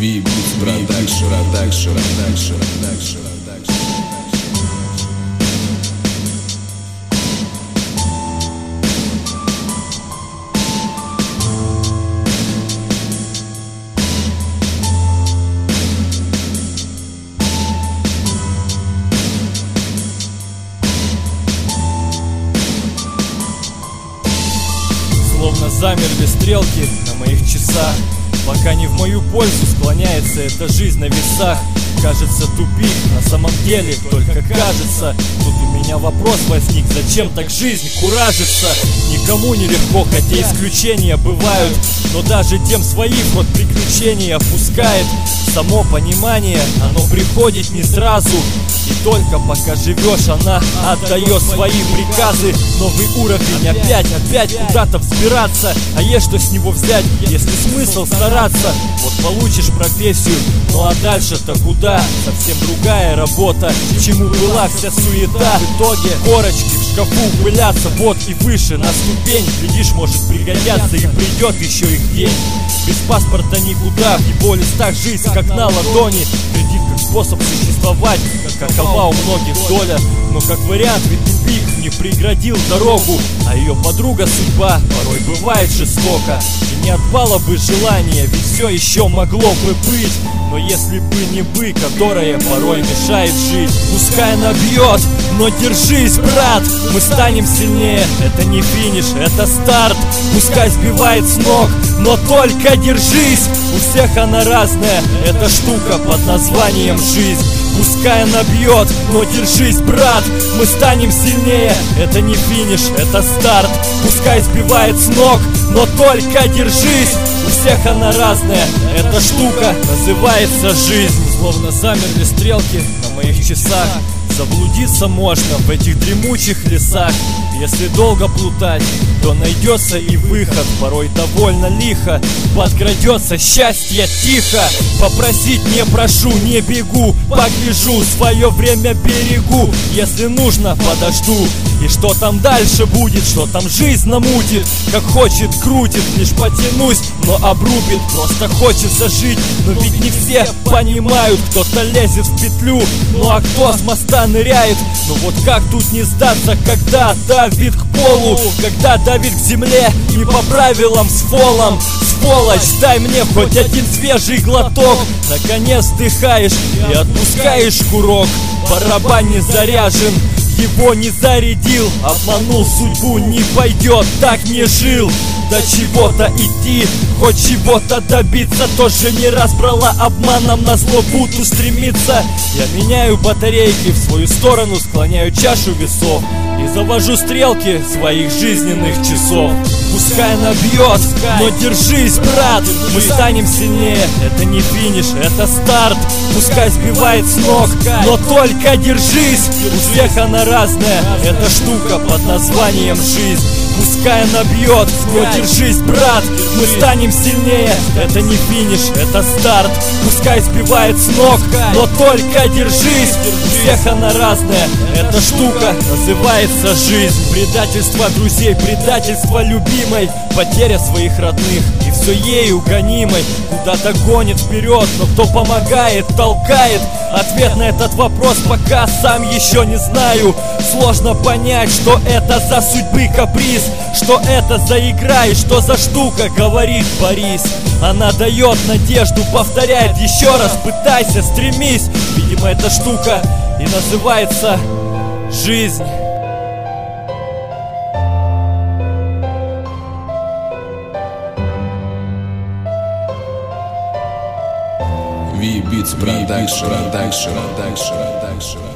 V-Beats Production. Словно замерли стрелки на моих часах, пока не в мою пользу склоняется эта жизнь на весах. Кажется, тупик, на самом деле только кажется. Тут у меня вопрос возник: зачем так жизнь куражится? Никому не легко, хотя исключения бывают, но даже тем свои в рот приключений опускает. Само понимание, оно приходит не сразу, и только пока живешь, она отдает свои приказы. Новый уровень, опять куда-то взбираться. А есть что с него взять, если смысл стараться? Вот получишь профессию, ну а дальше-то куда? Совсем другая работа, к чему была вся суета. В итоге корочки в шкафу пылятся, вот и выше на ступень. Глядишь, может пригодятся, и придет еще их день. Без паспорта никуда, в его листах жизнь как на ладони. Кредит как способ существовать, какова у многих доля. Но как вариант, ведь тупик не преградил дорогу, а ее подруга судьба порой бывает жестока. И не отпало бы желание, ведь все еще могло бы быть. Но если бы не бы, которая порой мешает жить. Пускай она бьет, но держись, брат, мы станем сильнее. Это не финиш, это старт. Пускай сбивает с ног, но только держись. У всех она разная, эта штука под названием жизнь. Пускай она бьет, но держись, брат, мы станем сильнее. Это не финиш, это старт. Пускай сбивает с ног, но только держись. У всех она разная, эта штука называется жизнь. Словно замерли стрелки на моих часах. Заблудиться можно в этих дремучих лесах. Если долго плутать, то найдется и выход. Порой довольно лихо подкрадется счастье тихо. Попросить не прошу, не бегу, погляжу, свое время берегу. Если нужно, подожду. И что там дальше будет, что там жизнь намутит, как хочет крутит, лишь потянусь, но обрубит. Просто хочется жить, но ведь не все понимают. Кто-то лезет в петлю, ну а кто с моста ныряет. Ну вот как тут не сдаться, когда давит к полу, когда давит к земле, не по правилам с фолом. Сволочь, дай мне хоть один свежий глоток. Наконец вдыхаешь и отпускаешь курок. Барабан не заряжен, его не зарядил. Обманул судьбу, не пойдет, так не жил. До чего-то идти, хоть чего-то добиться. Тоже не раз брала обманом, на зло буду стремиться. Я меняю батарейки, в свою сторону склоняю чашу весов и завожу стрелки своих жизненных часов. Пускай она бьет, но держись, брат, мы станем сильнее. Это не финиш, это старт. Пускай сбивает с ног, но только держись. У всех она разная, эта штука под названием жизнь. Пускай она бьет, но держись, брат, мы станем сильнее. Это не финиш, это старт. Пускай сбивает с ног, но только держись. У всех она разная, эта штука называется жизнь. Предательство друзей, предательство любимой, потеря своих родных, и все ею гонимой. Куда-то гонит вперед, но кто помогает, толкает? Ответ на этот вопрос пока сам еще не знаю. Сложно понять, что это за судьбы каприз, что это за игра и что за штука, говорит Борис. Она дает надежду, повторяет еще раз: пытайся, стремись. Видимо, эта штука и называется жизнь. V-Beats Production.